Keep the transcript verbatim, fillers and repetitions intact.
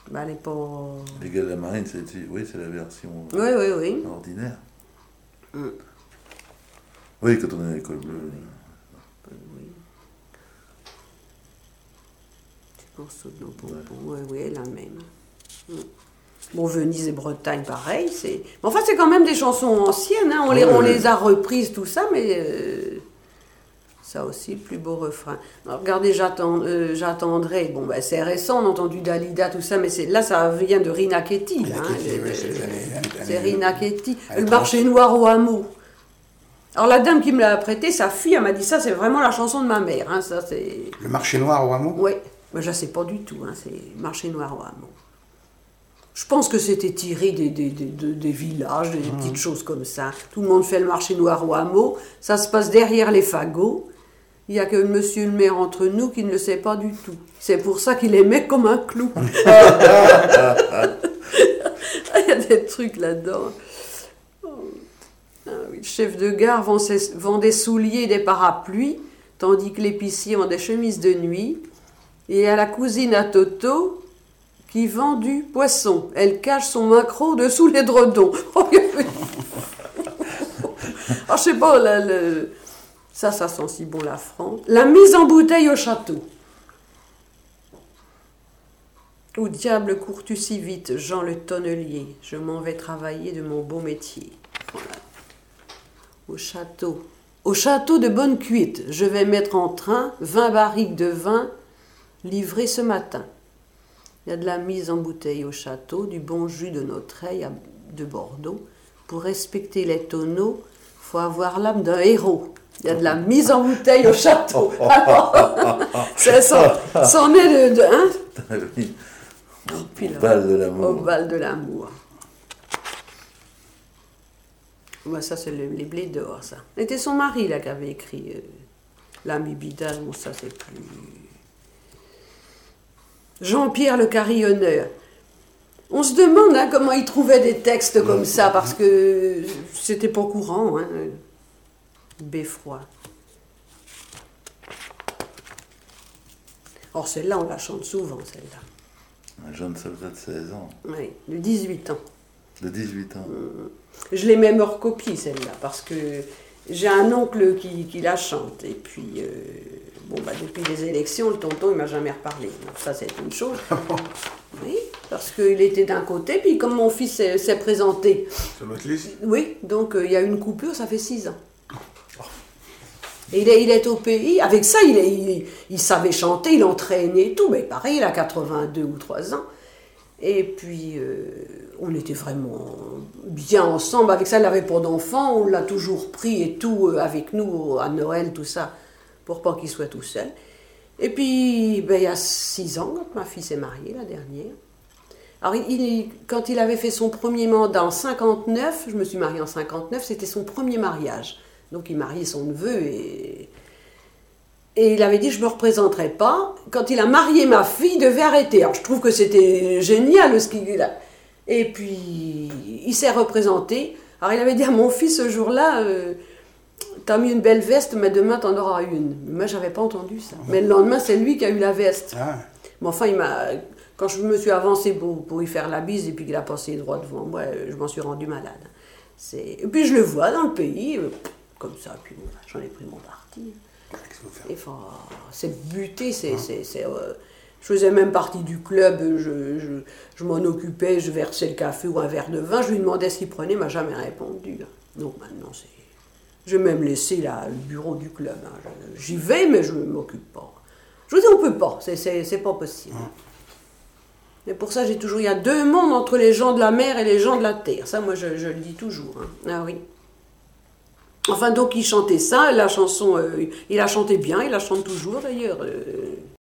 Bah, elle n'est pas... Les gars de la marine, c'est, oui, c'est la version oui, oui, oui. ordinaire. Mm. Oui, quand on est à l'école bleue. Oui. Je pense que non, bon, bon, oui, oui, la même. Mm. Bon, Venise et Bretagne, pareil. C'est... Mais enfin, c'est quand même des chansons anciennes. Hein. On, les, oui, on oui. les a reprises, tout ça, mais euh, ça aussi, le plus beau refrain. Alors, regardez, j'attends, euh, j'attendrai. Bon, ben, c'est récent, on a entendu Dalida, tout ça, mais c'est, là, ça vient de Rina Ketty. Là, hein, Ketty, le, oui, c'est, le, c'est, c'est Rina Ketty. Elle Le marché noir au hameau. Alors, la dame qui me l'a prêté, sa fille, elle m'a dit ça, c'est vraiment la chanson de ma mère. Hein, ça, c'est... Le marché noir au hameau? Oui, mais je ne sais pas du tout. Hein, c'est marché noir au hameau. Je pense que c'était tiré des, des, des, des, des villages, des, des petites choses comme ça. Tout le monde fait le marché noir au hameau. Ça se passe derrière les fagots. Il n'y a que monsieur le maire entre nous qui ne le sait pas du tout. C'est pour ça qu'il aimait comme un clou. Il y a des trucs là-dedans. Ah oui. Le chef de gare vend, ses, vend des souliers et des parapluies, tandis que l'épicier vend des chemises de nuit. Et à la cousine à Toto... qui vend du poisson. Elle cache son maquereau dessous l'édredon. Oh, je sais pas, la, la, ça, ça sent si bon la France. La mise en bouteille au château. Au diable cours-tu si vite, Jean le tonnelier, je m'en vais travailler de mon beau métier. Voilà. Au château. Au château de bonne cuite, je vais mettre en train vingt barriques de vin livrées ce matin. Il y a de la mise en bouteille au château, du bon jus de Nautreil de Bordeaux. Pour respecter les tonneaux, il faut avoir l'âme d'un héros. Il y a de la mise en bouteille au château. Alors, c'est son, son est de... de hein Oui. Puis Au là, bal de l'amour. Au bal de l'amour. Ouais, ça, c'est le, les blés d'or, ça. C'était son mari, là, qui avait écrit euh, l'ami Bidal. Bon, ça, c'est plus... Jean-Pierre le carillonneur. On se demande hein, comment il trouvait des textes comme ça, parce que c'était pas courant. Hein. Beffroi. Or, celle-là, on la chante souvent, celle-là. Un jeune soldat de seize ans. Oui, de dix-huit ans. De dix-huit ans. Je l'ai même recopiée, celle-là, parce que j'ai un oncle qui, qui la chante. Et puis, euh, bon, bah, depuis les élections, le tonton, il m'a jamais reparlé. Donc ça, c'est une chose. Oui, parce qu'il était d'un côté, puis comme mon fils s'est, s'est présenté. Sur l'autre liste? Oui, donc euh, il y a eu une coupure, ça fait six ans. Et il est, il est au pays. Avec ça, il, est, il, il savait chanter, il entraînait et tout. Mais pareil, il a quatre-vingt-deux ou trois ans. Et puis, euh, on était vraiment bien ensemble. Avec ça, il n'avait pas d'enfant. On l'a toujours pris et tout, euh, avec nous, à Noël, tout ça, pour pas qu'il soit tout seul. Et puis, ben, il y a six ans, quand ma fille s'est mariée, la dernière. Alors, il, quand il avait fait son premier mandat en cinquante-neuf, je me suis mariée en cinquante-neuf, c'était son premier mariage. Donc, il mariait son neveu et... Et il avait dit, je ne me représenterai pas. Quand il a marié ma fille, il devait arrêter. Alors, je trouve que c'était génial ce qu'il a. Et puis, il s'est représenté. Alors, il avait dit à mon fils ce jour-là, euh, t'as mis une belle veste, mais demain, t'en auras une. Moi, je n'avais pas entendu ça. Mais le lendemain, c'est lui qui a eu la veste. Ah. Mais enfin, il m'a... quand je me suis avancée pour, pour lui faire la bise, et puis qu'il a passé droit devant moi, je m'en suis rendue malade. C'est... Et puis, je le vois dans le pays, comme ça, puis j'en ai pris mon parti. Et, enfin, c'est buté, c'est, ah. c'est, c'est, euh, je faisais même partie du club, je, je, je m'en occupais, je versais le café ou un verre de vin, je lui demandais ce qu'il prenait, il ne m'a jamais répondu. Donc maintenant, c'est, je vais même laisser là, le bureau du club. Hein. Je, j'y vais, mais je ne m'occupe pas. Je vous dis, on ne peut pas, c'est, c'est, c'est pas possible. Ah. Et pour ça, j'ai toujours, il y a deux mondes entre les gens de la mer et les gens de la terre. Ça, moi, je, je le dis toujours. Hein. Ah oui. Enfin, donc, il chantait ça, la chanson, euh, il la chantait bien, il la chante toujours d'ailleurs. Euh,